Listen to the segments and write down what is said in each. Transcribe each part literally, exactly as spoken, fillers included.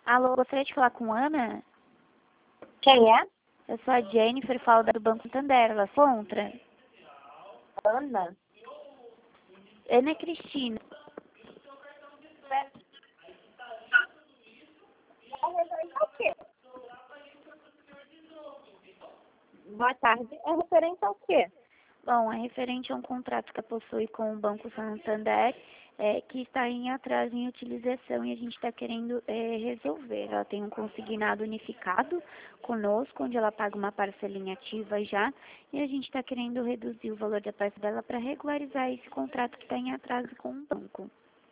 Alô, gostaria de falar com Ana? Quem é? Eu sou a Jennifer, falo do Banco Santander. Ela encontra? Ana. Ana Cristina. É o quê? Boa tarde. É referente ao quê? Bom, é referente a um contrato que ela possui com o Banco Santander, é, que está em atraso em utilização e a gente está querendo é, resolver. Ela tem um consignado unificado conosco, onde ela paga uma parcelinha ativa já, e a gente está querendo reduzir o valor da parcela dela para regularizar esse contrato que está em atraso com o banco.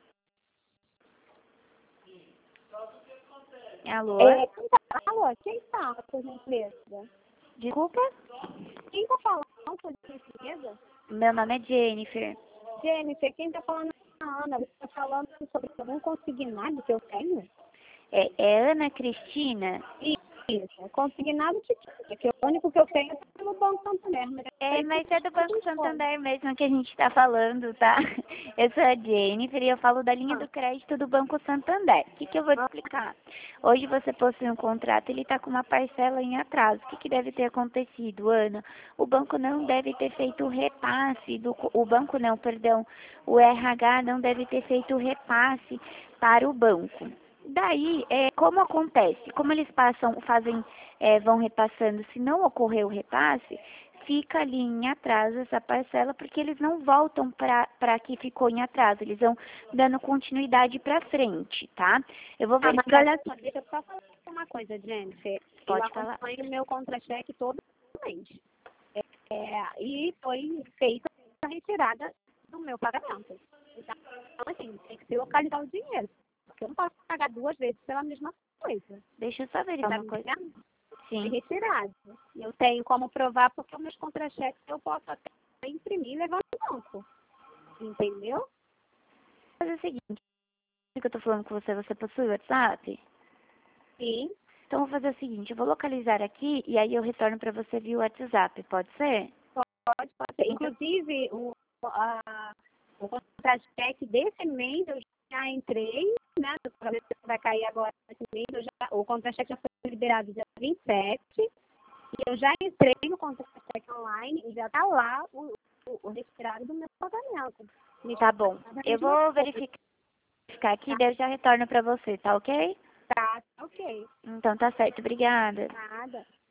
Alô? É, quem tá, alô, quem tá, por gentileza? Desculpa? Quem tá falando, por gentileza? Meu nome é Jennifer. Jennifer, quem tá falando é a Ana. Você tá falando sobre algum consignado que eu tenho? É, é Ana Cristina? Isso, consignado que tinha, que o único que eu tenho é no Banco Santander. Mas É, mas é do Banco Santander. Santander mesmo que a gente está falando, tá? Eu sou a Jennifer e eu falo da linha do crédito do Banco Santander. O que, que eu vou te explicar? Hoje você possui um contrato, ele está com uma parcela em atraso. O que, que deve ter acontecido, Ana? O banco não deve ter feito o repasse, do, o banco não, perdão, o R H não deve ter feito o repasse para o banco. Daí, é, como acontece? Como eles passam, fazem, é, vão repassando, se não ocorrer o repasse, fica ali em atraso essa parcela, porque eles não voltam para que ficou em atraso, eles vão dando continuidade para frente, tá? Eu vou Ah, mas verificar. olha só, deixa eu só falar uma coisa, Jennifer. Pode Eu falar. acompanho o meu contra-cheque todo mês. É, e foi feita a retirada do meu pagamento. Então, assim, tem que se localizar o dinheiro. Porque eu não posso pagar duas vezes pela mesma coisa. Deixa eu só verificar Tá uma me coisa. entendendo? Foi Sim. retirado. E eu tenho como provar porque os meus contra-cheques eu posso até imprimir e levar no banco. Entendeu? Vou fazer o seguinte, que eu tô falando com você, você possui o WhatsApp? Sim. Então, eu vou fazer o seguinte, eu vou localizar aqui e aí eu retorno para você via WhatsApp, pode ser? Pode, pode ser. Inclusive, o, a, o contra-cheque desse mês eu já entrei, né? Para ver se vai cair agora esse mês. Eu já, o contra-cheque já foi liberado dia vinte e sete. E eu já entrei no contra-cheque online e já está lá o, o, o retirado do meu pagamento. Tá bom. Eu vou verificar aqui e daí eu já retorno para você, tá ok? Tá, ok. Então tá certo, obrigada. Nada.